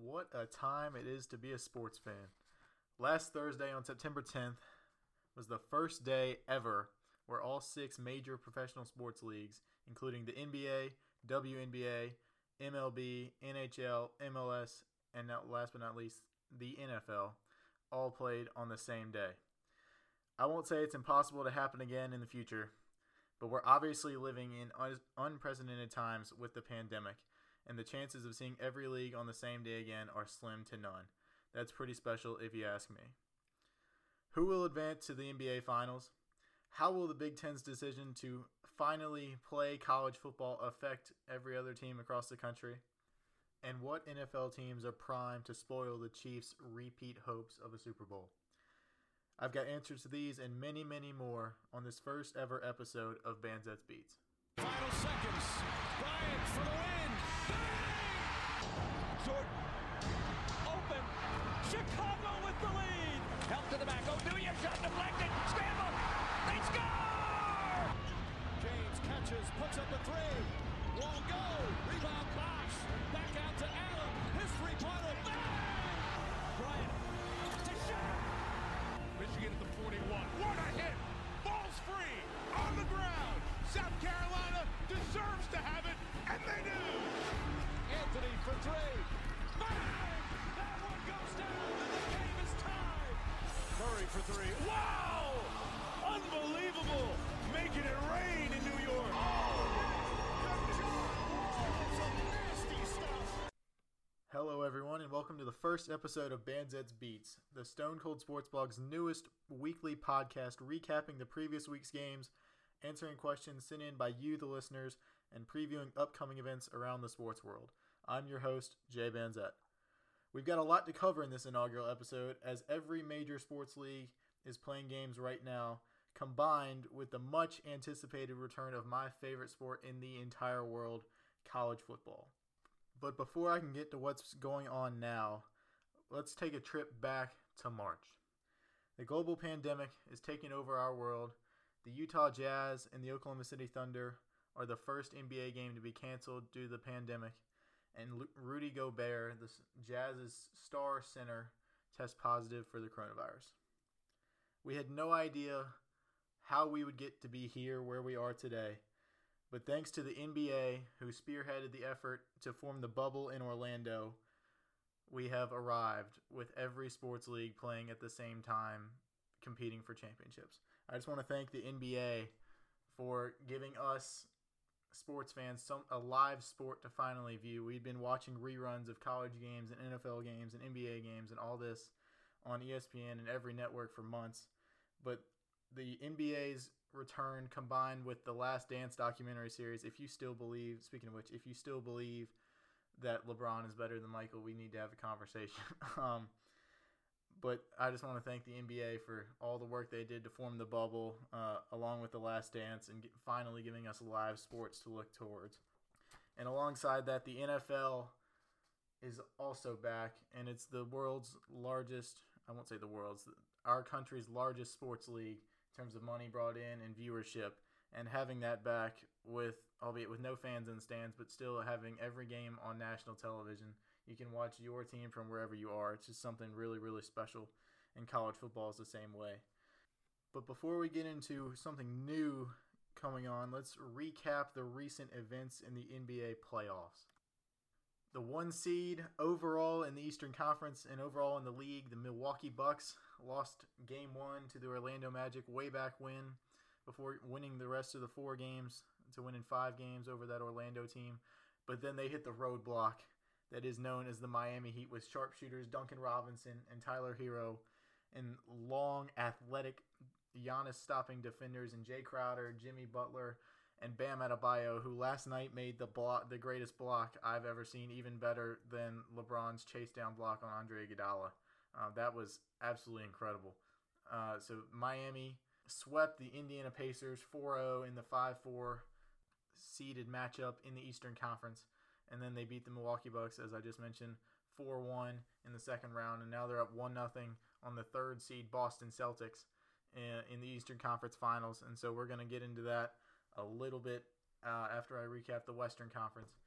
What a time it is to be a sports fan. Last Thursday on September 10th was the first day ever where all 6 major professional sports leagues, including the NBA, WNBA, MLB, NHL, MLS, and now, last but not least, the NFL, all played on the same day. I won't say it's impossible to happen again in the future, but we're obviously living in unprecedented times with the pandemic, and the chances of seeing every league on the same day again are slim to none. That's pretty special if you ask me. Who will advance to the NBA Finals? How will the Big Ten's decision to finally play college football affect every other team across the country? And what NFL teams are primed to spoil the Chiefs' repeat hopes of a Super Bowl? I've got answers to these and many, many more on this first ever episode of Banzet's Beats. Final seconds. Bryant for the win. Bang! Jordan. Open. Chicago with the lead. Help to the back. O'Neal shot deflected. Scramble. They score! James catches, puts up a three. Won't go. Rebound Bosh. Back out to Allen. His three-pointer. Bang! Bryant. To shot. Michigan at the 41. What a hit! Ball's free. On the ground. South Carolina deserves to have it, and they do. Anthony for three. Bang! That one goes down, and the game is tied. Curry for three. Wow! Unbelievable! Making it rain in New York. Some nasty stuff. Hello everyone and welcome to the first episode of Banzet's Beats, the Stone Cold Sports Blog's newest weekly podcast recapping the previous week's games, answering questions sent in by you, the listeners, and previewing upcoming events around the sports world. I'm your host, Jay Banzet. We've got a lot to cover in this inaugural episode, as every major sports league is playing games right now, combined with the much anticipated return of my favorite sport in the entire world, college football. But before I can get to what's going on now, let's take a trip back to March. The global pandemic is taking over our world. The Utah Jazz and the Oklahoma City Thunder are the first NBA game to be canceled due to the pandemic, and Rudy Gobert, the Jazz's star center, tests positive for the coronavirus. We had no idea how we would get to be here where we are today, but thanks to the NBA, who spearheaded the effort to form the bubble in Orlando, we have arrived with every sports league playing at the same time, competing for championships. I just want to thank the NBA for giving us sports fans a live sport to finally view. We'd been watching reruns of college games and NFL games and NBA games and all this on ESPN and every network for months. But the NBA's return combined with the Last Dance documentary series, if you still believe that LeBron is better than Michael, we need to have a conversation. But I just want to thank the NBA for all the work they did to form the bubble, along with The Last Dance, and finally giving us live sports to look towards. And alongside that, the NFL is also back, and it's the world's largest, I won't say the world's, our country's largest sports league in terms of money brought in and viewership. And having that back with, albeit with no fans in the stands, but still having every game on national television. You can watch your team from wherever you are. It's just something really, really special, and college football is the same way. But before we get into something new coming on, let's recap the recent events in the NBA playoffs. The 1 seed overall in the Eastern Conference and overall in the league, the Milwaukee Bucks, lost Game 1 to the Orlando Magic way back when, before winning the rest of the 4 games to win in 5 games over that Orlando team. But then they hit the roadblock that is known as the Miami Heat with sharpshooters Duncan Robinson and Tyler Hero, and long, athletic Giannis-stopping defenders and Jay Crowder, Jimmy Butler, and Bam Adebayo, who last night made the greatest block I've ever seen, even better than LeBron's chase-down block on Andre Iguodala. That was absolutely incredible. So Miami swept the Indiana Pacers 4-0 in the 5-4 seeded matchup in the Eastern Conference. And then they beat the Milwaukee Bucks, as I just mentioned, 4-1 in the second round. And now they're up 1-0 on the 3rd seed Boston Celtics in the Eastern Conference Finals. And so we're going to get into that a little bit after I recap the Western Conference.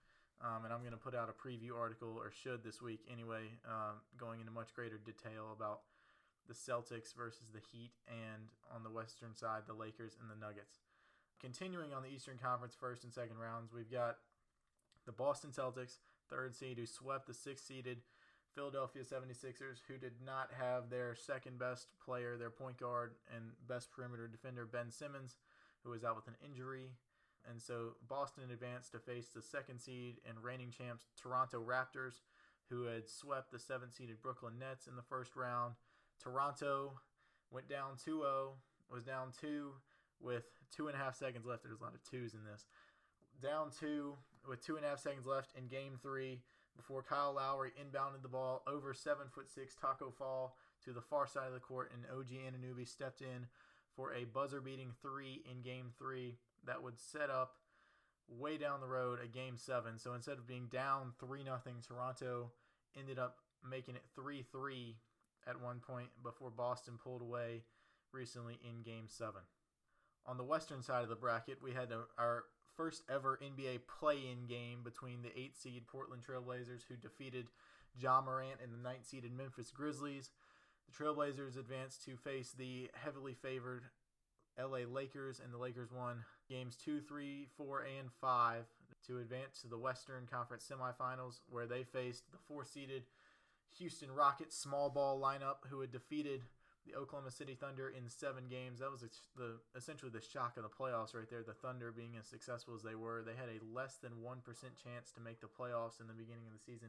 And I'm going to put out a preview article, or should this week anyway, going into much greater detail about the Celtics versus the Heat, and on the western side, the Lakers and the Nuggets. Continuing on the Eastern Conference first and second rounds, we've got the Boston Celtics, third seed, who swept the sixth-seeded Philadelphia 76ers, who did not have their second best player, their point guard and best perimeter defender, Ben Simmons, who was out with an injury. And so Boston advanced to face the second seed and reigning champs Toronto Raptors, who had swept the seventh-seeded Brooklyn Nets in the first round. Toronto went down 2-0, was down 2 with 2.5 seconds left. There's a lot of twos in this. Down 2 with 2.5 seconds left in Game 3 before Kyle Lowry inbounded the ball over 7'6" Taco Fall to the far side of the court, and OG Anunoby stepped in for a buzzer-beating 3 in Game 3 that would set up way down the road a Game 7. So instead of being down 3-0, Toronto ended up making it 3-3 at one point before Boston pulled away recently in Game 7. On the western side of the bracket, we had our first ever NBA play-in game between the 8th seed Portland Trailblazers, who defeated Ja Morant, and the 9th seeded Memphis Grizzlies. The Trailblazers advanced to face the heavily favored LA Lakers, and the Lakers won games 2, 3, 4, and 5 to advance to the Western Conference semifinals, where they faced the 4th-seeded Houston Rockets small ball lineup, who had defeated the Oklahoma City Thunder in 7 games. That was essentially the shock of the playoffs right there. The Thunder being as successful as they were. They had a less than 1% chance to make the playoffs in the beginning of the season.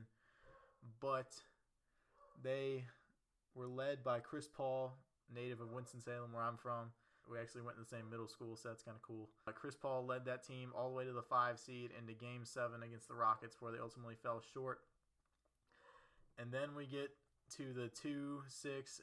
But they were led by Chris Paul, native of Winston-Salem, where I'm from. We actually went to the same middle school, so that's kind of cool. Chris Paul led that team all the way to the 5 seed into Game 7 against the Rockets, where they ultimately fell short. And then we get to the 2-7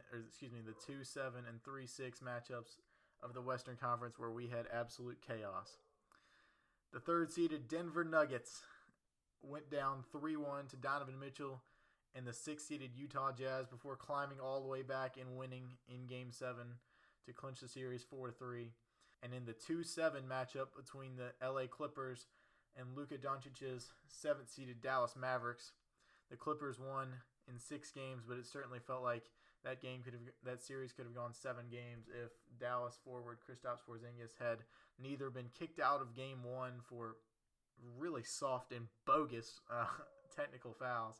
and 3-6 matchups of the Western Conference, where we had absolute chaos. The 3rd-seeded Denver Nuggets went down 3-1 to Donovan Mitchell and the 6th-seeded Utah Jazz before climbing all the way back and winning in Game 7 to clinch the series 4-3. And in the 2-7 matchup between the LA Clippers and Luka Doncic's 7th-seeded Dallas Mavericks, the Clippers won in 6 games, but it certainly felt like that series could have gone 7 games if Dallas forward Kristaps Porzingis had neither been kicked out of Game 1 for really soft and bogus technical fouls,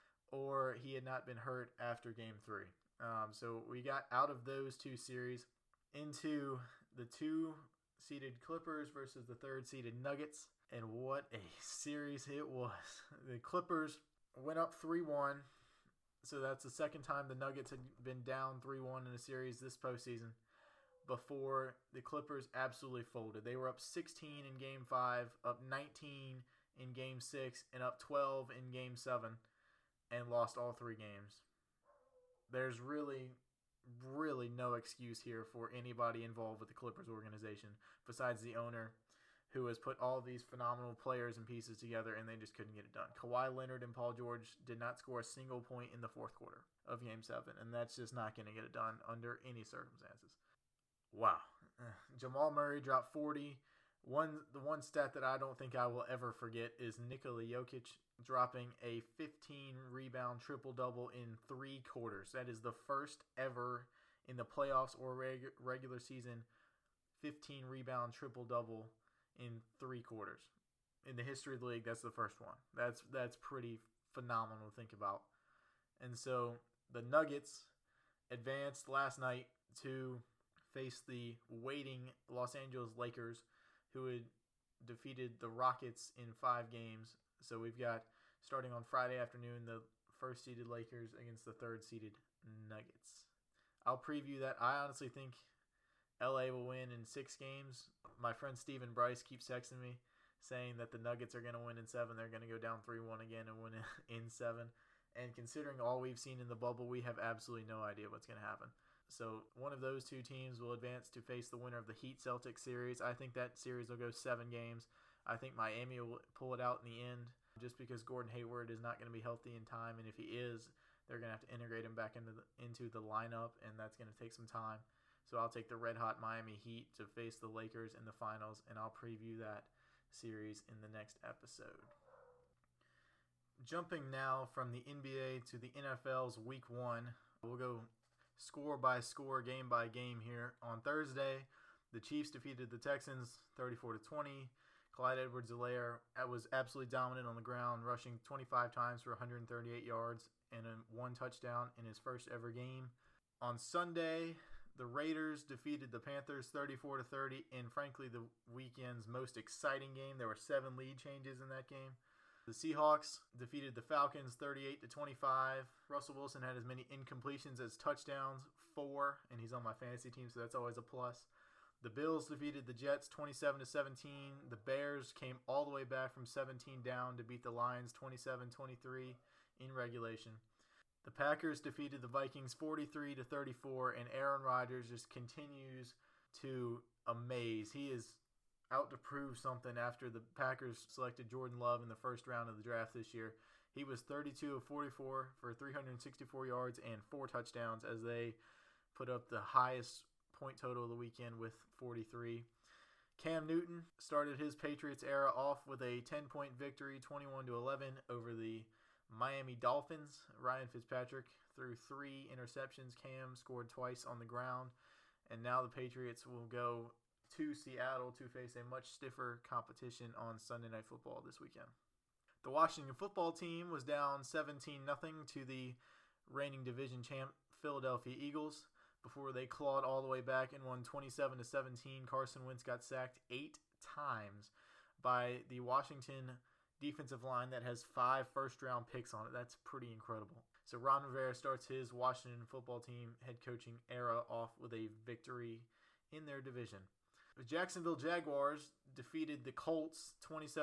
or he had not been hurt after Game 3. So we got out of those 2 series into the 2-seeded Clippers versus the 3rd-seeded Nuggets, and what a series it was. The Clippers went up 3-1. So that's the second time the Nuggets had been down 3-1 in a series this postseason before the Clippers absolutely folded. They were up 16 in Game 5, up 19 in Game 6, and up 12 in Game 7, and lost all 3 games. There's really no excuse here for anybody involved with the Clippers organization besides the owner, who has put all these phenomenal players and pieces together, and they just couldn't get it done. Kawhi Leonard and Paul George did not score a single point in the 4th quarter of Game 7, and that's just not going to get it done under any circumstances. Wow. Jamal Murray dropped 40. The one stat that I don't think I will ever forget is Nikola Jokic dropping a 15-rebound triple-double in 3 quarters. That is the first ever in the playoffs or regular season 15-rebound triple-double in 3 quarters. In the history of the league, that's the first one. That's pretty phenomenal to think about. And so the Nuggets advanced last night to face the waiting Los Angeles Lakers, who had defeated the Rockets in 5 games. So we've got, starting on Friday afternoon, the 1st-seeded Lakers against the 3rd-seeded Nuggets. I'll preview that. I honestly think LA will win in 6 games. My friend Stephen Bryce keeps texting me saying that the Nuggets are going to win in 7. They're going to go down 3-1 again and win in 7. And considering all we've seen in the bubble, we have absolutely no idea what's going to happen. So one of those 2 teams will advance to face the winner of the Heat-Celtics series. I think that series will go 7 games. I think Miami will pull it out in the end just because Gordon Hayward is not going to be healthy in time. And if he is, they're going to have to integrate him back into the lineup, and that's going to take some time. So I'll take the red-hot Miami Heat to face the Lakers in the finals, and I'll preview that series in the next episode. Jumping now from the NBA to the NFL's Week 1, we'll go score by score, game by game here. On Thursday, the Chiefs defeated the Texans 34-20. Clyde Edwards-Helaire was absolutely dominant on the ground, rushing 25 times for 138 yards and one touchdown in his first ever game. On Sunday, the Raiders defeated the Panthers 34-30 in, frankly, the weekend's most exciting game. There were 7 lead changes in that game. The Seahawks defeated the Falcons 38-25. Russell Wilson had as many incompletions as touchdowns, 4, and he's on my fantasy team, so that's always a plus. The Bills defeated the Jets 27-17. The Bears came all the way back from 17 down to beat the Lions 27-23 in regulation. The Packers defeated the Vikings 43-34, and Aaron Rodgers just continues to amaze. He is out to prove something after the Packers selected Jordan Love in the first round of the draft this year. He was 32 of 44 for 364 yards and 4 touchdowns as they put up the highest point total of the weekend with 43. Cam Newton started his Patriots era off with a 10-point victory, 21-11 over the Miami Dolphins. Ryan Fitzpatrick threw 3 interceptions. Cam scored twice on the ground. And now the Patriots will go to Seattle to face a much stiffer competition on Sunday Night Football this weekend. The Washington football team was down 17-0 to the reigning division champ Philadelphia Eagles before they clawed all the way back and won 27-17. Carson Wentz got sacked 8 times by the Washington defensive line that has 5 first-round picks on it. That's pretty incredible. So Ron Rivera starts his Washington football team head coaching era off with a victory in their division. The Jacksonville Jaguars defeated the Colts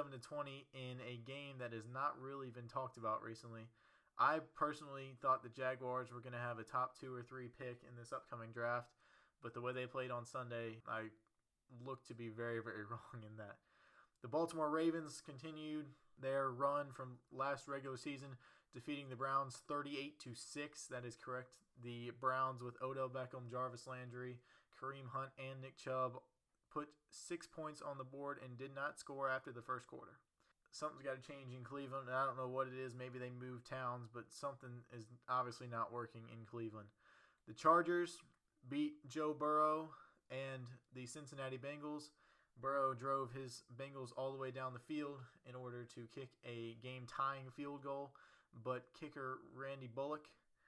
27-20 in a game that has not really been talked about recently. I personally thought the Jaguars were going to have a top 2 or 3 pick in this upcoming draft, but the way they played on Sunday, I looked to be very, very wrong in that. The Baltimore Ravens continued their run from last regular season, defeating the Browns 38-6. That is correct. The Browns with Odell Beckham, Jarvis Landry, Kareem Hunt, and Nick Chubb put 6 points on the board and did not score after the first quarter. Something's got to change in Cleveland. I don't know what it is. Maybe they moved towns, but something is obviously not working in Cleveland. The Chargers beat Joe Burrow and the Cincinnati Bengals. Burrow drove his Bengals all the way down the field in order to kick a game-tying field goal, but kicker Randy Bullock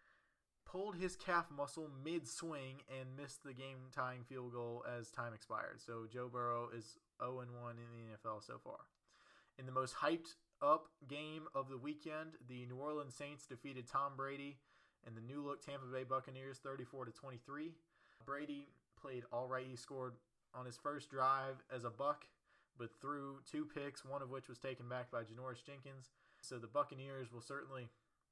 pulled his calf muscle mid-swing and missed the game-tying field goal as time expired. So Joe Burrow is 0-1 in the NFL so far. In the most hyped-up game of the weekend, the New Orleans Saints defeated Tom Brady and the new-look Tampa Bay Buccaneers 34-23. Brady played all right. He scored on his first drive as a Buck, but threw 2 picks, one of which was taken back by Janoris Jenkins. So the Buccaneers will certainly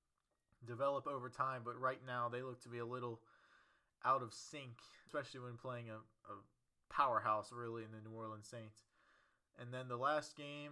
develop over time, but right now they look to be a little out of sync, especially when playing a powerhouse, really, in the New Orleans Saints. And then the last game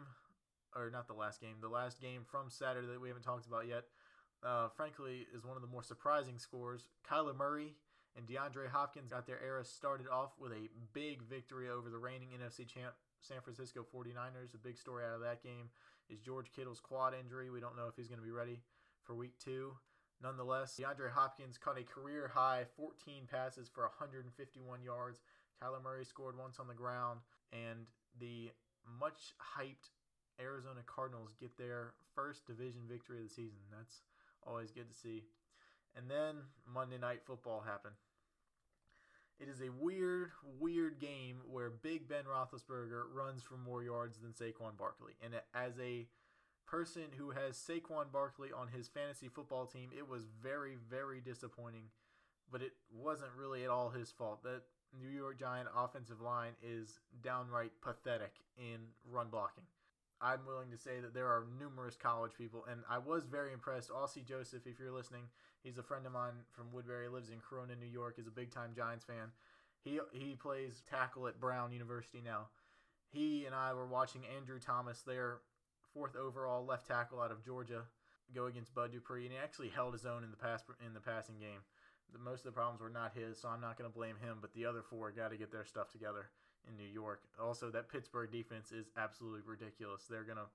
from Saturday that we haven't talked about yet, frankly, is one of the more surprising scores. Kyler Murray and DeAndre Hopkins got their era started off with a big victory over the reigning NFC champ San Francisco 49ers. A big story out of that game is George Kittle's quad injury. We don't know if he's going to be ready for week 2. Nonetheless, DeAndre Hopkins caught a career-high 14 passes for 151 yards. Kyler Murray scored once on the ground, and the much-hyped Arizona Cardinals get their first division victory of the season. That's always good to see. And then Monday Night Football happened. It is a weird, weird game where Big Ben Roethlisberger runs for more yards than Saquon Barkley. And as a person who has Saquon Barkley on his fantasy football team, it was very, very disappointing. But it wasn't really at all his fault. That New York Giant offensive line is downright pathetic in run blocking. I'm willing to say that there are numerous college people, and I was very impressed. Aussie Joseph, if you're listening, he's a friend of mine from Woodbury, lives in Corona, New York, is a big-time Giants fan. He plays tackle at Brown University now. He and I were watching Andrew Thomas, their 4th overall left tackle out of Georgia, go against Bud Dupree, and he actually held his own in the passing game. Most of the problems were not his, so I'm not going to blame him, but the other 4 got to get their stuff together in New York. Also, that Pittsburgh defense is absolutely ridiculous. They're going to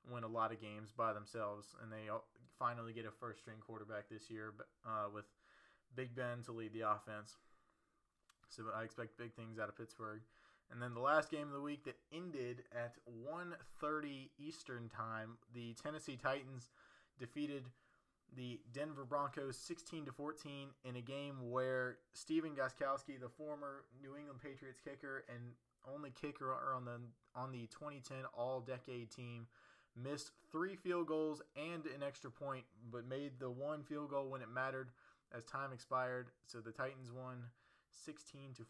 win a lot of games by themselves, and they finally get a first-string quarterback this year with Big Ben to lead the offense. So I expect big things out of Pittsburgh. And then the last game of the week that ended at 1:30 Eastern time, the Tennessee Titans defeated the Denver Broncos 16-14 in a game where Stephen Gostkowski, the former New England Patriots kicker and only kicker on the 2010 All-Decade team, missed 3 field goals and an extra point, but made the one field goal when it mattered as time expired. So the Titans won 16-14.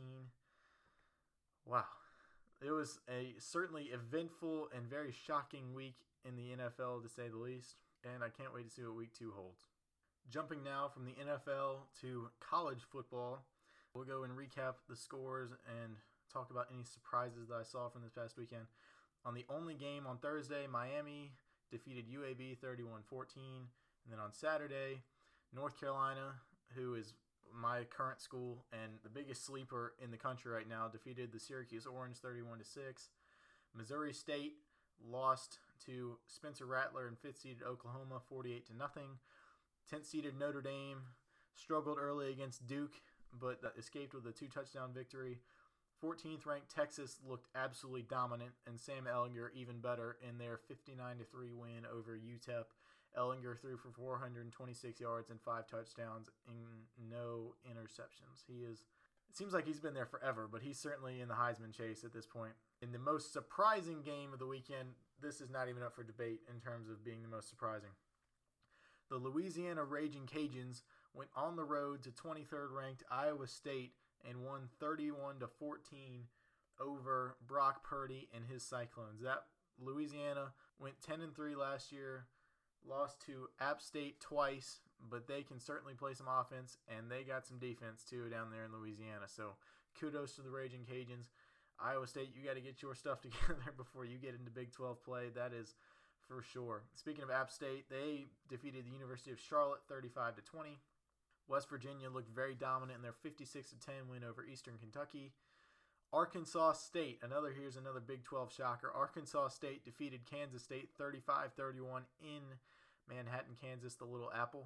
Wow. It was a certainly eventful and very shocking week in the NFL, to say the least, and I can't wait to see what week 2 holds. Jumping now from the NFL to college football, we'll go and recap the scores and talk about any surprises that I saw from this past weekend. On the only game on Thursday, Miami defeated UAB 31-14. And then on Saturday, North Carolina, who is my current school and the biggest sleeper in the country right now, defeated the Syracuse Orange 31-6. Missouri State lost to Spencer Rattler and 5th-seeded Oklahoma 48-0. 10th-seeded Notre Dame struggled early against Duke, but escaped with a 2-touchdown victory. 14th ranked Texas looked absolutely dominant, and Sam Ehlinger even better in their 59-3 win over UTEP. Ehlinger threw for 426 yards and 5 touchdowns and no interceptions. It seems like he's been there forever, but he's certainly in the Heisman chase at this point. In the most surprising game of the weekend, this is not even up for debate in terms of being the most surprising. The Louisiana Raging Cajuns went on the road to 23rd ranked Iowa State and won 31-14 over Brock Purdy and his Cyclones. That Louisiana went 10-3 last year, lost to App State twice, but they can certainly play some offense, and they got some defense too down there in Louisiana. So kudos to the Raging Cajuns. Iowa State, you got to get your stuff together before you get into Big 12 play. That is for sure. Speaking of App State, they defeated the University of Charlotte 35-20. West Virginia looked very dominant in their 56-10 win over Eastern Kentucky. Arkansas State, here's another Big 12 shocker. Arkansas State defeated Kansas State 35-31 in Manhattan, Kansas, the Little Apple.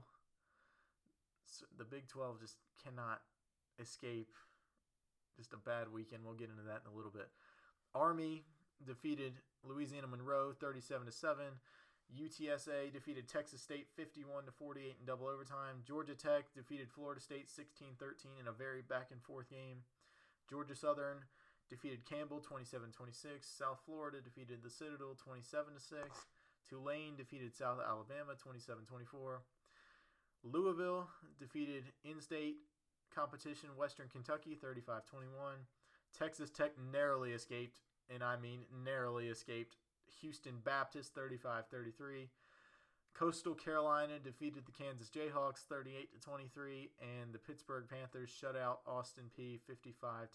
So the Big 12 just cannot escape just a bad weekend. We'll get into that in a little bit. Army defeated Louisiana Monroe 37-7. UTSA defeated Texas State 51-48 in double overtime. Georgia Tech defeated Florida State 16-13 in a very back-and-forth game. Georgia Southern defeated Campbell 27-26. South Florida defeated the Citadel 27-6. Tulane defeated South Alabama 27-24. Louisville defeated in-state competition Western Kentucky 35-21. Texas Tech narrowly escaped, and I mean narrowly escaped, Houston Baptist 35-33. Coastal Carolina defeated the Kansas Jayhawks 38-23, and the Pittsburgh Panthers shut out Austin Peay 55-0.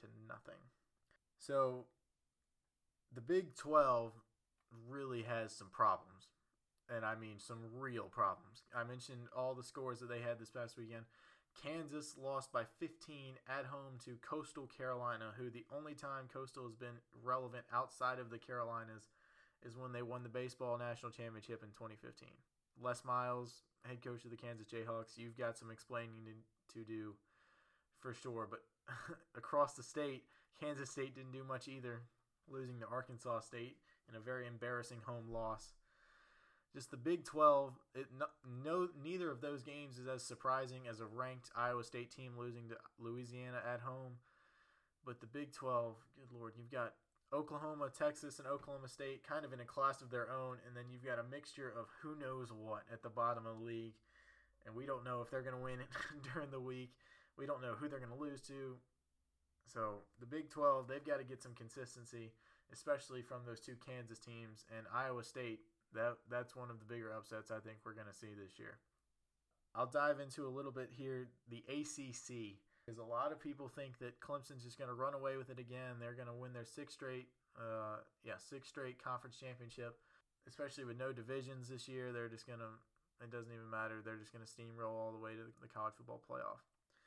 So the Big 12 really has some problems, and I mean some real problems. I mentioned all the scores that they had this past weekend. Kansas lost by 15 at home to Coastal Carolina, who the only time Coastal has been relevant outside of the Carolinas is when they won the baseball national championship in 2015. Les Miles, head coach of the Kansas Jayhawks, you've got some explaining to do for sure. But across the state, Kansas State didn't do much either, losing to Arkansas State in a very embarrassing home loss. Just the Big 12, neither of those games is as surprising as a ranked Iowa State team losing to Louisiana at home. But the Big 12, good Lord, you've got Oklahoma, Texas, and Oklahoma State kind of in a class of their own, and then you've got a mixture of who knows what at the bottom of the league, and we don't know if they're going to win it during the week. We don't know who they're going to lose to. So the Big 12, they've got to get some consistency, especially from those two Kansas teams, and Iowa State, that's one of the bigger upsets I think we're going to see this year. I'll dive into a little bit here, the ACC. Because a lot of people think that Clemson's just going to run away with it again. They're going to win their sixth straight conference championship, especially with no divisions this year. They're just going to, it doesn't even matter. They're just going to steamroll all the way to the college football playoff.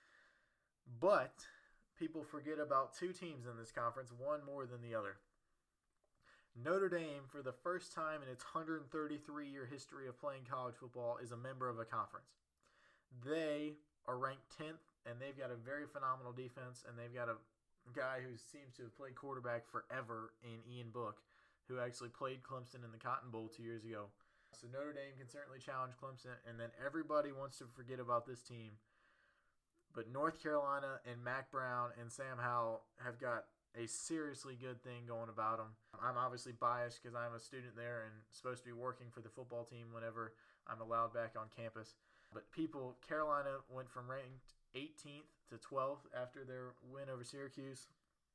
But people forget about two teams in this conference, one more than the other. Notre Dame, for the first time in its 133-year history of playing college football, is a member of a conference. They are ranked 10th, and they've got a very phenomenal defense, and they've got a guy who seems to have played quarterback forever in Ian Book, who actually played Clemson in the Cotton Bowl 2 years ago. So Notre Dame can certainly challenge Clemson, and then everybody wants to forget about this team. But North Carolina and Mack Brown and Sam Howell have got a seriously good thing going about them. I'm obviously biased because I'm a student there and supposed to be working for the football team whenever I'm allowed back on campus. But Carolina went from ranked 18th to 12th after their win over Syracuse.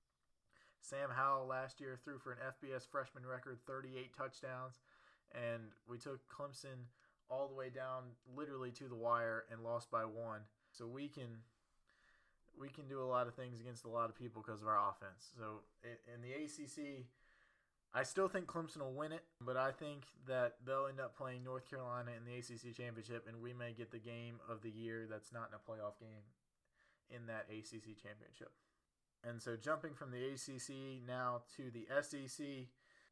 Sam Howell last year threw for an FBS freshman record 38 touchdowns, and we took Clemson all the way down literally to the wire and lost by 1. So we can do a lot of things against a lot of people because of our offense. So in the ACC, I still think Clemson will win it, but I think that they'll end up playing North Carolina in the ACC championship, and we may get the game of the year that's not in a playoff game in that ACC championship. And so jumping from the ACC now to the SEC,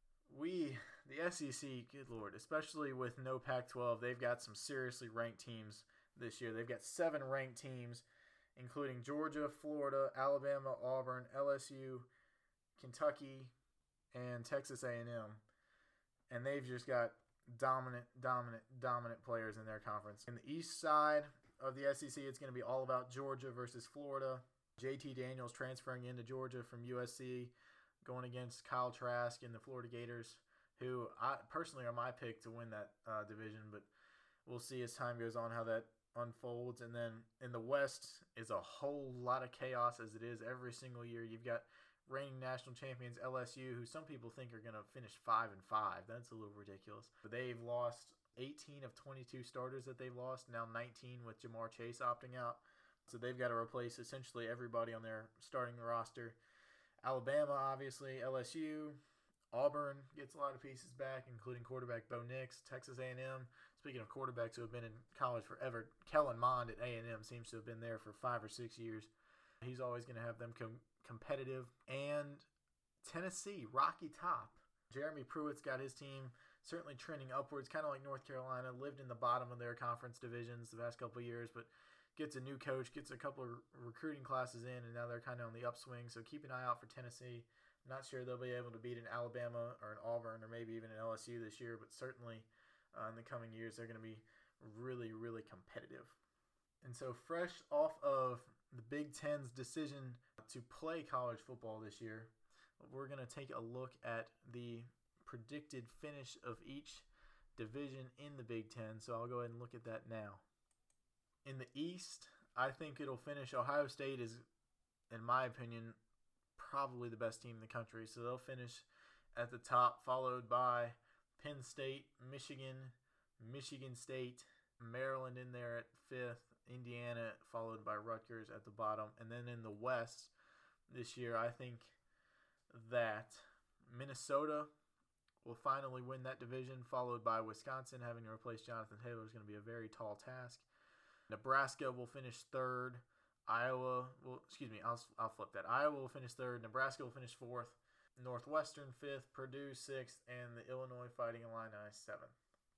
the SEC, good Lord, especially with no Pac-12, they've got some seriously ranked teams this year. They've got 7 ranked teams, including Georgia, Florida, Alabama, Auburn, LSU, Kentucky, and Texas A&M. And they've just got dominant players in their conference. In the east side of the SEC, it's going to be all about Georgia versus Florida. JT Daniels transferring into Georgia from USC, going against Kyle Trask and the Florida Gators, who I personally are my pick to win that division, but we'll see as time goes on how that unfolds. And then in the West is a whole lot of chaos as it is every single year. You've got reigning national champions LSU, who some people think are going to finish 5-5. That's a little ridiculous. But they've lost 18 of 22 starters that they've lost, now 19 with Jamar Chase opting out. So they've got to replace essentially everybody on their starting roster. Alabama, obviously, LSU, Auburn gets a lot of pieces back, including quarterback Bo Nix. Texas A&M, speaking of quarterbacks who have been in college forever, Kellen Mond at A&M seems to have been there for 5 or 6 years. He's always going to have them competitive. And Tennessee, Rocky Top. Jeremy Pruitt's got his team certainly trending upwards, kind of like North Carolina, lived in the bottom of their conference divisions the past couple of years, but gets a new coach, gets a couple of recruiting classes in, and now they're kind of on the upswing. So keep an eye out for Tennessee. I'm not sure they'll be able to beat an Alabama or an Auburn or maybe even an LSU this year, but certainly in the coming years they're going to be really, really competitive. And so fresh off of the Big Ten's decision to play college football this year, we're going to take a look at the predicted finish of each division in the Big Ten. So I'll go ahead and look at that now. In the East, I think it'll finish. Ohio State is, in my opinion, probably the best team in the country. So they'll finish at the top, followed by Penn State, Michigan, Michigan State, Maryland in there at 5th, Indiana, followed by Rutgers at the bottom. And then in the West this year, I think that Minnesota will finally win that division, followed by Wisconsin. Having to replace Jonathan Taylor is going to be a very tall task. Nebraska will finish 3rd. I'll flip that. Iowa will finish 3rd. Nebraska will finish 4th. Northwestern 5th. Purdue 6th. And the Illinois Fighting Illini 7th.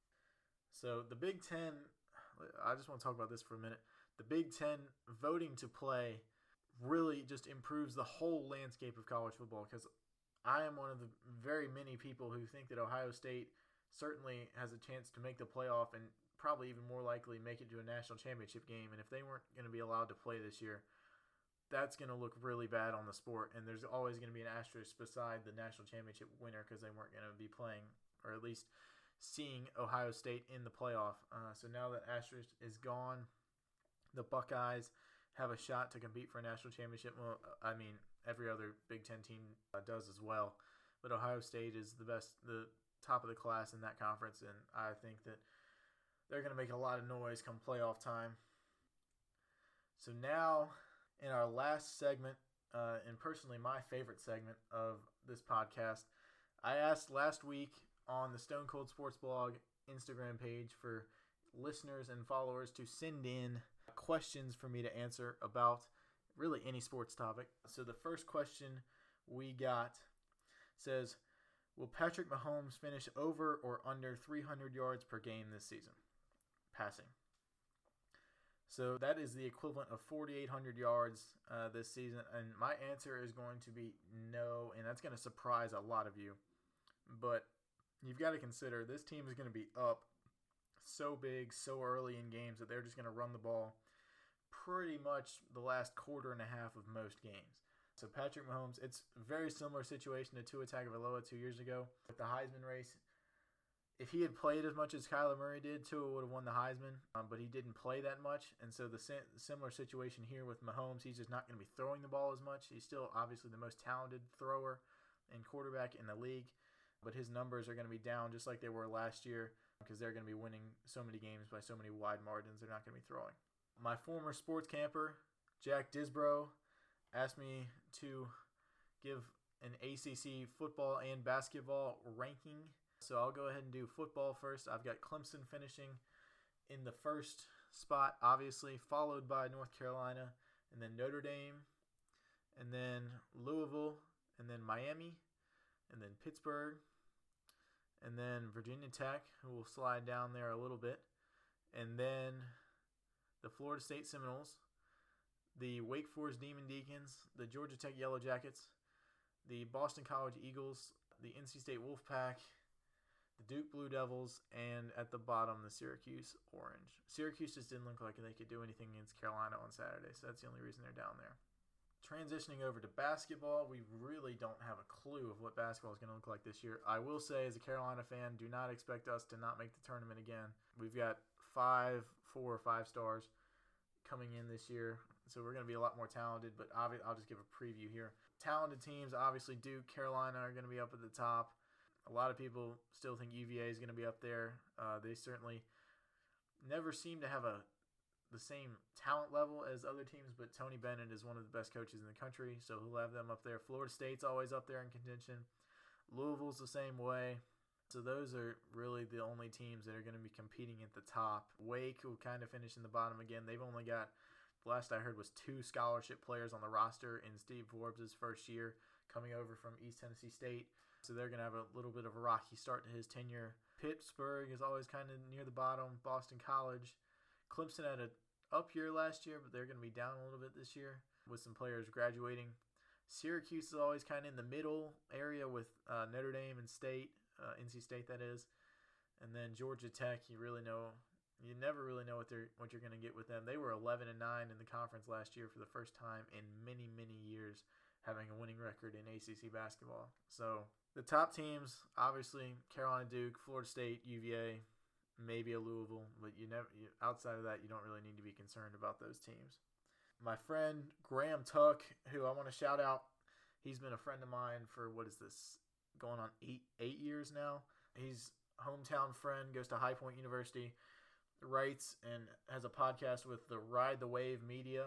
So the Big Ten, I just want to talk about this for a minute. The Big Ten voting to play really just improves the whole landscape of college football, because I am one of the very many people who think that Ohio State certainly has a chance to make the playoff and probably even more likely make it to a national championship game. And if they weren't going to be allowed to play this year, that's going to look really bad on the sport. And there's always going to be an asterisk beside the national championship winner because they weren't going to be playing, or at least seeing, Ohio State in the playoff. So now that asterisk is gone, the Buckeyes have a shot to compete for a national championship. Well, I mean, every other Big Ten team does as well. But Ohio State is the top of the class in that conference, and I think that they're going to make a lot of noise come playoff time. So now, in our last segment, and personally my favorite segment of this podcast, I asked last week on the Stone Cold Sports Blog Instagram page for listeners and followers to send in questions for me to answer about really any sports topic. So the first question we got says, Will Patrick Mahomes finish over or under 300 yards per game this season? Passing. So that is the equivalent of 4,800 yards this season. And my answer is going to be no, and that's going to surprise a lot of you. But you've got to consider this team is going to be up so big, so early in games that they're just going to run the ball pretty much the last quarter and a half of most games. So Patrick Mahomes, it's a very similar situation to Tua Tagovailoa 2 years ago with the Heisman race. If he had played as much as Kyler Murray did, Tua would have won the Heisman, but he didn't play that much. And so the similar situation here with Mahomes, he's just not going to be throwing the ball as much. He's still obviously the most talented thrower and quarterback in the league, but his numbers are going to be down just like they were last year because they're going to be winning so many games by so many wide margins. They're not going to be throwing. My former sports camper, Jack Disbro, asked me to give an ACC football and basketball ranking. So I'll go ahead and do football first. I've got Clemson finishing in the first spot, obviously, followed by North Carolina, and then Notre Dame, and then Louisville, and then Miami, and then Pittsburgh, and then Virginia Tech, who will slide down there a little bit, and then the Florida State Seminoles, the Wake Forest Demon Deacons, the Georgia Tech Yellow Jackets, the Boston College Eagles, the NC State Wolfpack, the Duke Blue Devils, and at the bottom, the Syracuse Orange. Syracuse just didn't look like they could do anything against Carolina on Saturday, so that's the only reason they're down there. Transitioning over to basketball, we really don't have a clue of what basketball is going to look like this year. I will say, as a Carolina fan, do not expect us to not make the tournament again. We've got 4 or 5 stars coming in this year, so we're going to be a lot more talented, but I'll just give a preview here. Talented teams, obviously Duke, Carolina are going to be up at the top. A lot of people still think UVA is going to be up there. They certainly never seem to have the same talent level as other teams, but Tony Bennett is one of the best coaches in the country, so he'll have them up there. Florida State's always up there in contention. Louisville's the same way. So those are really the only teams that are going to be competing at the top. Wake will kind of finish in the bottom again. They've only got, the last I heard, was 2 scholarship players on the roster in Steve Forbes' first year coming over from East Tennessee State. So they're going to have a little bit of a rocky start to his tenure. Pittsburgh is always kind of near the bottom. Boston College. Clemson had an up year last year, but they're going to be down a little bit this year with some players graduating. Syracuse is always kind of in the middle area with Notre Dame and State, NC State that is. And then Georgia Tech, you never really know what you're going to get with them. They were 11-9 in the conference last year for the first time in many, many years, having a winning record in ACC basketball. So the top teams, obviously, Carolina, Duke, Florida State, UVA, maybe a Louisville, but outside of that, you don't really need to be concerned about those teams. My friend Graham Tuck, who I want to shout out, he's been a friend of mine for, going on 8 years now. He's a hometown friend, goes to High Point University, writes and has a podcast with the Ride the Wave Media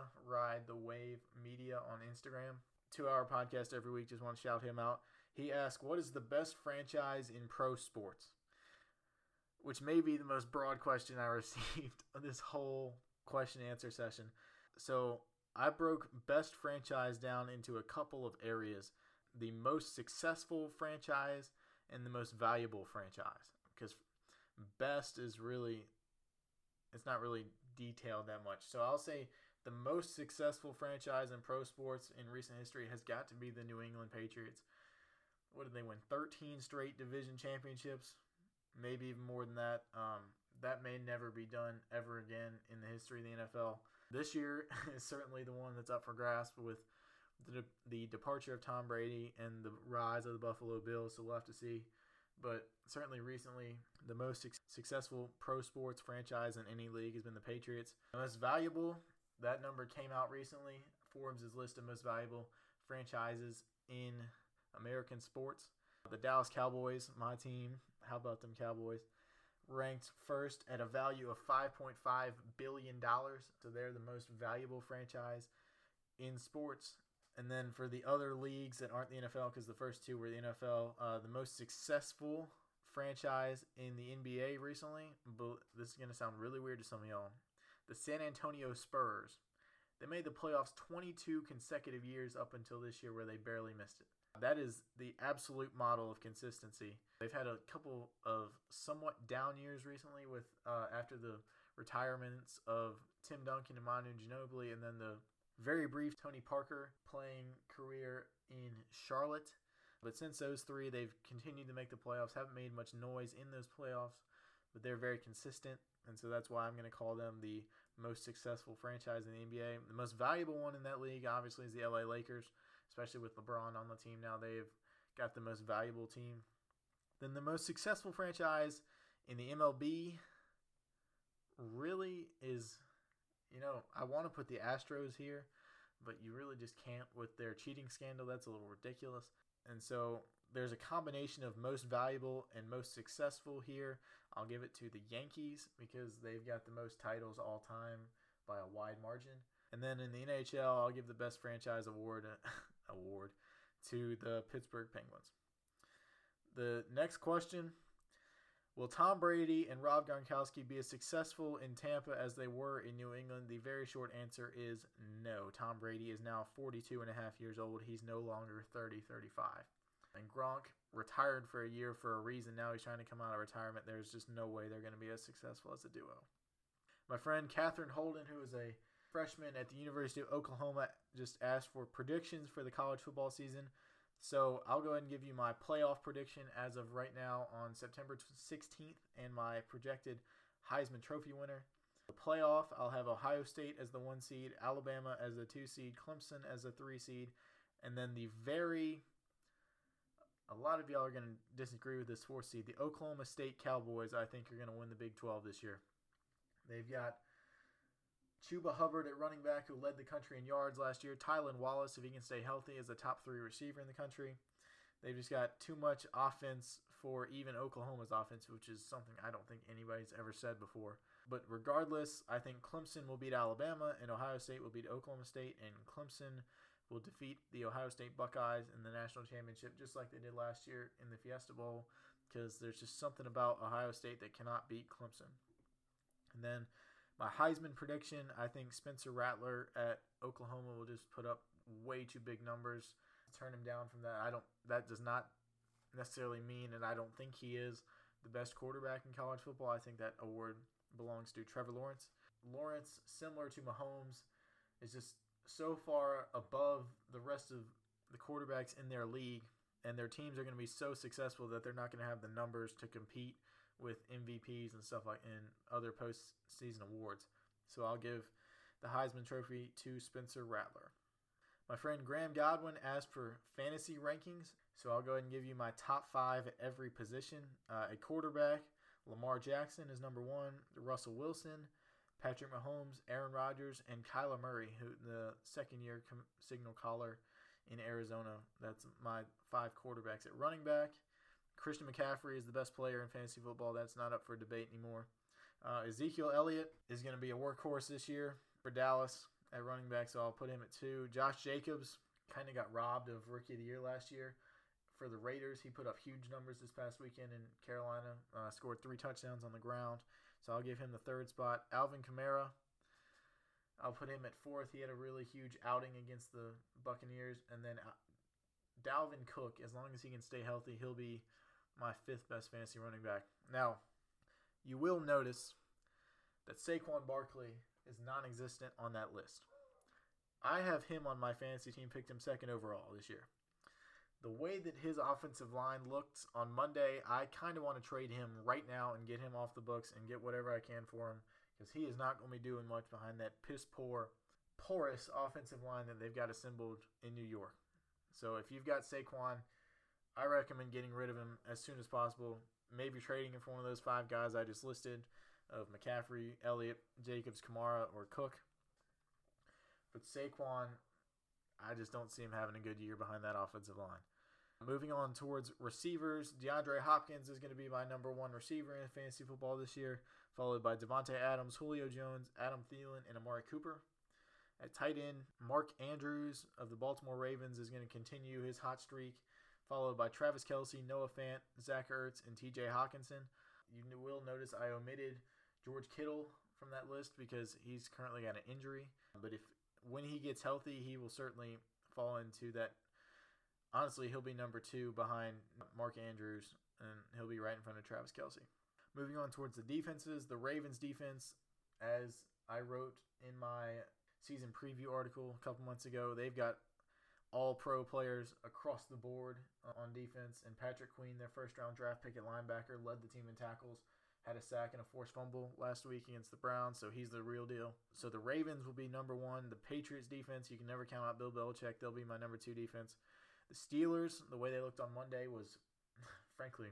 on Instagram. 2-hour podcast every week. Just want to shout him out. He asked, what is the best franchise in pro sports? Which may be the most broad question I received on this whole question and answer session. So I broke best franchise down into a couple of areas. The most successful franchise and the most valuable franchise. Because best is really, it's not really detailed that much. So I'll say the most successful franchise in pro sports in recent history has got to be the New England Patriots. What did they win? 13 straight division championships, maybe even more than that. That may never be done ever again in the history of the NFL. This year is certainly the one that's up for grasp with the departure of Tom Brady and the rise of the Buffalo Bills, so we'll have to see. But certainly recently, the most successful pro sports franchise in any league has been the Patriots. The most valuable, that number came out recently. Forbes' list of most valuable franchises in American sports. The Dallas Cowboys, my team, how about them Cowboys, ranked first at a value of $5.5 billion. So they're the most valuable franchise in sports. And then for the other leagues that aren't the NFL, because the first 2 were the NFL, the most successful franchise in the NBA recently, but this is going to sound really weird to some of y'all, the San Antonio Spurs. They made the playoffs 22 consecutive years up until this year where they barely missed it. That is the absolute model of consistency. They've had a couple of somewhat down years recently with after the retirements of Tim Duncan and Manu Ginobili, and then the very brief Tony Parker playing career in Charlotte. But since those three, they've continued to make the playoffs, haven't made much noise in those playoffs, but they're very consistent, and so that's why I'm going to call them the most successful franchise in the NBA. The most valuable one in that league, obviously, is the LA Lakers, especially with LeBron on the team now. They've got the most valuable team. Then the most successful franchise in the MLB really is, I want to put the Astros here, but you really just can't with their cheating scandal. That's a little ridiculous. And so there's a combination of most valuable and most successful here. I'll give it to the Yankees because they've got the most titles all time by a wide margin. And then in the NHL, I'll give the best franchise award to the Pittsburgh Penguins. The next question, will Tom Brady and Rob Gronkowski be as successful in Tampa as they were in New England? The very short answer is no. Tom Brady is now 42 and a half years old. He's no longer 30, 35. And Gronk retired for a year for a reason. Now he's trying to come out of retirement. There's just no way they're going to be as successful as a duo. My friend Catherine Holden, who is a freshman at the University of Oklahoma, just asked for predictions for the college football season. So I'll go ahead and give you my playoff prediction as of right now on September 16th and my projected Heisman Trophy winner. The playoff, I'll have Ohio State as the 1 seed, Alabama as the 2 seed, Clemson as a 3 seed, and then a lot of y'all are going to disagree with this 4th seed. The Oklahoma State Cowboys, I think, are going to win the Big 12 this year. They've got Chuba Hubbard at running back, who led the country in yards last year. Tylan Wallace, if he can stay healthy, is the top 3 receiver in the country. They've just got too much offense for even Oklahoma's offense, which is something I don't think anybody's ever said before. But regardless, I think Clemson will beat Alabama, and Ohio State will beat Oklahoma State, and Clemson will defeat the Ohio State Buckeyes in the national championship, just like they did last year in the Fiesta Bowl, because there's just something about Ohio State that cannot beat Clemson. And then my Heisman prediction, I think Spencer Rattler at Oklahoma will just put up way too big numbers. Turn him down from that. That does not necessarily mean, and I don't think he is the best quarterback in college football. I think that award belongs to Trevor Lawrence. Lawrence, similar to Mahomes, is just so far above the rest of the quarterbacks in their league, and their teams are going to be so successful that they're not going to have the numbers to compete with MVPs and stuff like in other postseason awards. So I'll give the Heisman Trophy to Spencer Rattler. My friend Graham Godwin asked for fantasy rankings, so I'll go ahead and give you my top 5 at every position. A quarterback, Lamar Jackson is number 1, Russell Wilson, Patrick Mahomes, Aaron Rodgers, and Kyler Murray, who the second-year signal caller in Arizona. That's my 5 quarterbacks. At running back, Christian McCaffrey is the best player in fantasy football. That's not up for debate anymore. Ezekiel Elliott is going to be a workhorse this year for Dallas at running back, so I'll put him at 2. Josh Jacobs kind of got robbed of Rookie of the Year last year for the Raiders. He put up huge numbers this past weekend in Carolina, scored 3 touchdowns on the ground, so I'll give him the 3rd spot. Alvin Kamara, I'll put him at 4th. He had a really huge outing against the Buccaneers. And then Dalvin Cook, as long as he can stay healthy, he'll be my 5th best fantasy running back. Now, you will notice that Saquon Barkley is non-existent on that list. I have him on my fantasy team, picked him 2nd overall this year. The way that his offensive line looked on Monday, I kind of want to trade him right now and get him off the books and get whatever I can for him, because he is not going to be doing much behind that porous offensive line that they've got assembled in New York. So if you've got Saquon, I recommend getting rid of him as soon as possible. Maybe trading him for one of those 5 guys I just listed of McCaffrey, Elliott, Jacobs, Kamara, or Cook. But Saquon, I just don't see him having a good year behind that offensive line. Moving on towards receivers, DeAndre Hopkins is going to be my number 1 receiver in fantasy football this year, followed by Devontae Adams, Julio Jones, Adam Thielen, and Amari Cooper. At tight end, Mark Andrews of the Baltimore Ravens is going to continue his hot streak, followed by Travis Kelce, Noah Fant, Zach Ertz, and TJ Hawkinson. You will notice I omitted George Kittle from that list because he's currently got an injury. But when he gets healthy, he will certainly fall into that honestly, he'll be number 2 behind Mark Andrews, and he'll be right in front of Travis Kelce. Moving on towards the defenses, the Ravens defense, as I wrote in my season preview article a couple months ago, they've got all-pro players across the board on defense, and Patrick Queen, their first-round draft pick at linebacker, led the team in tackles, had a sack and a forced fumble last week against the Browns, so he's the real deal. So the Ravens will be number 1. The Patriots defense, you can never count out Bill Belichick. They'll be my number 2 defense. The Steelers, the way they looked on Monday was, frankly,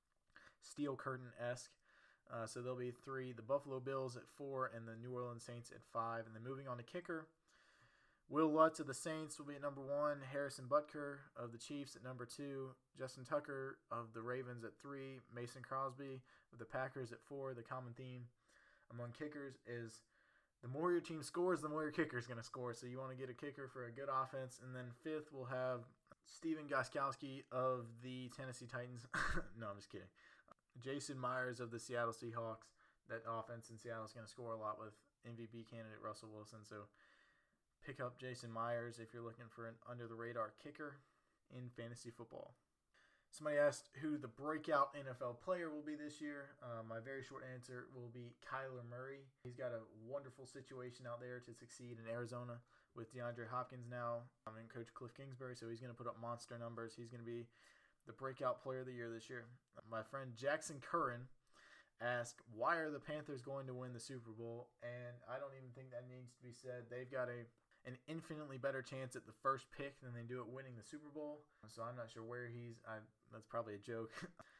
Steel Curtain-esque. So they'll be 3. The Buffalo Bills at 4, and the New Orleans Saints at 5. And then moving on to kicker, Will Lutz of the Saints will be at number 1. Harrison Butker of the Chiefs at number 2. Justin Tucker of the Ravens at 3. Mason Crosby of the Packers at 4. The common theme among kickers is the more your team scores, the more your kicker is going to score. So you want to get a kicker for a good offense. And then 5th, we'll have Steven Gostkowski of the Tennessee Titans. No, I'm just kidding. Jason Myers of the Seattle Seahawks. That offense in Seattle is going to score a lot with MVP candidate Russell Wilson. So pick up Jason Myers if you're looking for an under-the-radar kicker in fantasy football. Somebody asked who the breakout NFL player will be this year. My very short answer will be Kyler Murray. He's got a wonderful situation out there to succeed in Arizona with DeAndre Hopkins now and Coach Cliff Kingsbury, so he's going to put up monster numbers. He's going to be the breakout player of the year this year. My friend Jackson Curran asked, why are the Panthers going to win the Super Bowl? And I don't even think that needs to be said. They've got an infinitely better chance at the first pick than they do at winning the Super Bowl. So I'm not sure where that's probably a joke.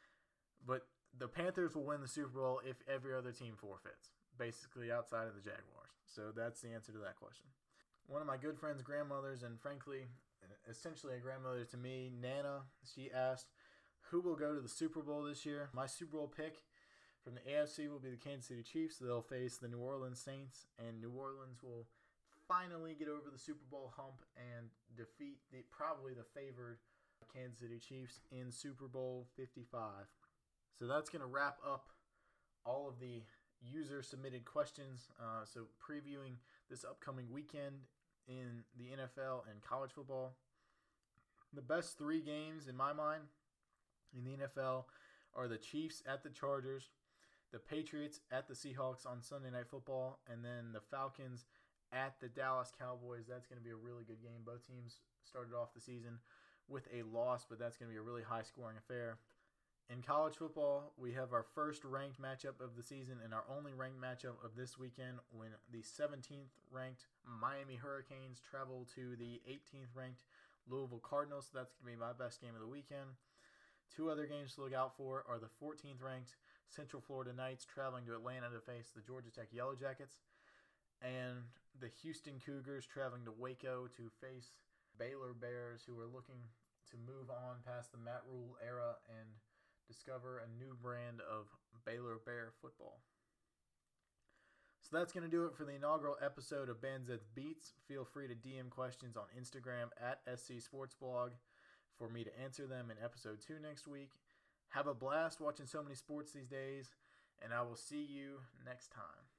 But the Panthers will win the Super Bowl if every other team forfeits, basically outside of the Jaguars. So that's the answer to that question. One of my good friend's grandmothers, and frankly, essentially a grandmother to me, Nana, she asked, who will go to the Super Bowl this year? My Super Bowl pick from the AFC will be the Kansas City Chiefs. They'll face the New Orleans Saints, and New Orleans will finally get over the Super Bowl hump and defeat probably the favored Kansas City Chiefs in Super Bowl 55. So that's going to wrap up all of the user-submitted questions. So previewing this upcoming weekend in the NFL and college football. The best 3 games in my mind in the NFL are the Chiefs at the Chargers, the Patriots at the Seahawks on Sunday Night Football, and then the Falcons at the Dallas Cowboys. That's going to be a really good game. Both teams started off the season with a loss, but that's going to be a really high-scoring affair. In college football, we have our first ranked matchup of the season and our only ranked matchup of this weekend when the 17th ranked Miami Hurricanes travel to the 18th ranked Louisville Cardinals. So that's going to be my best game of the weekend. 2 other games to look out for are the 14th ranked Central Florida Knights traveling to Atlanta to face the Georgia Tech Yellow Jackets, and the Houston Cougars traveling to Waco to face Baylor Bears, who are looking to move on past the Matt Rule era and discover a new brand of Baylor Bear football. So that's going to do it for the inaugural episode of Banzets Beats. Feel free to DM questions on Instagram at SC Sports Blog for me to answer them in episode 2 next week. Have a blast watching so many sports these days, and I will see you next time.